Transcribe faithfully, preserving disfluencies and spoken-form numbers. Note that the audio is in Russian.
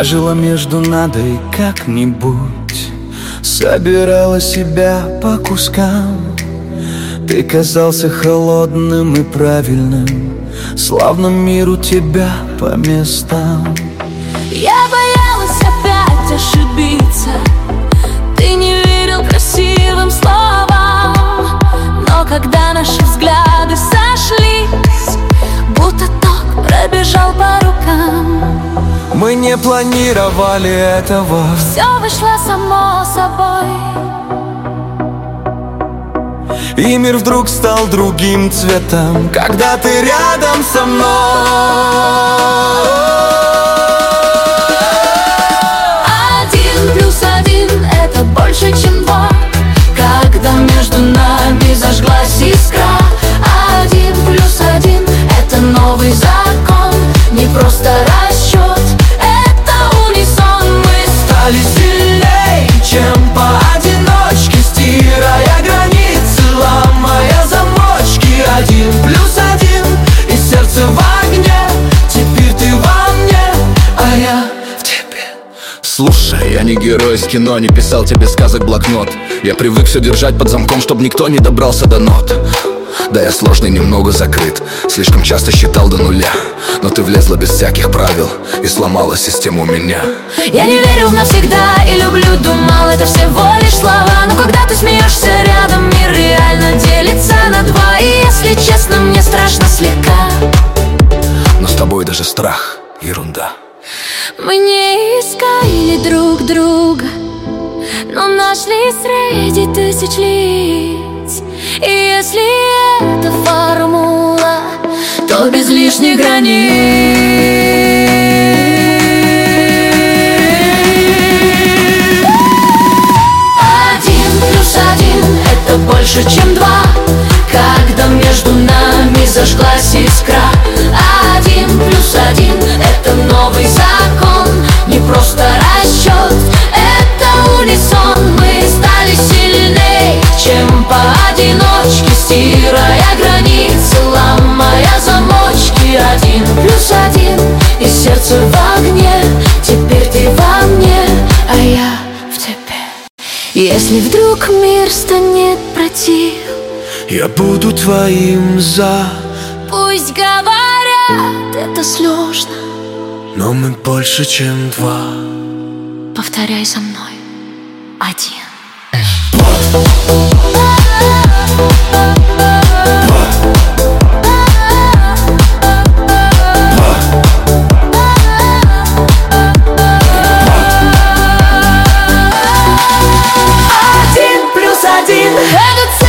Я жила между надо и как-нибудь собирала себя по кускам. Ты казался холодным и правильным, словно мир у тебя по местам. Я боялась опять ошибиться, ты не верил красивым словам. Но когда наши взгляды сошлись, будто ток пробежал по рукам. Мы не планировали этого, все вышло само собой. И мир вдруг стал другим цветом, когда ты рядом со мной. Один плюс один — это больше, чем два. Когда между нами зажглась искра. Один плюс один — это новый закон, не просто расчет, это унисон. Мы стали сильнее, чем поодиночке, стирая границы, ломая замочки. Один плюс один, и сердце в огне. Теперь ты во мне, а я в тебе. Слушай, я не герой из кино, не писал тебе сказок блокнот. Я привык все держать под замком, чтоб никто не добрался до нот. Да, я сложный, немного закрыт, слишком часто считал до нуля. Но ты влезла без всяких правил и сломала систему меня. Я не верил в навсегда и люблю, думал, это всего лишь слова. Но когда ты смеешься рядом, мир реально делится на два. И если честно, мне страшно слегка. Но с тобой даже страх — ерунда. Мы не искали друг друга, но нашли среди тысяч лиц. И если это формула, то без лишних границ. Один плюс один — это больше, чем два. Когда между нами зажглась искра. Один плюс один — это новый закон, не просто расчет, это унисон. Мы стали сильнее, чем поодиночке, стирая границы, ломая замочки. Один плюс один, и сердце в огне. Теперь ты во мне, а я в тебе. Если вдруг мир станет против, я буду твоим за. Пусть говорят, это сложно, Но мы больше, чем два. повторяй за мной. Один. Один плюс один — это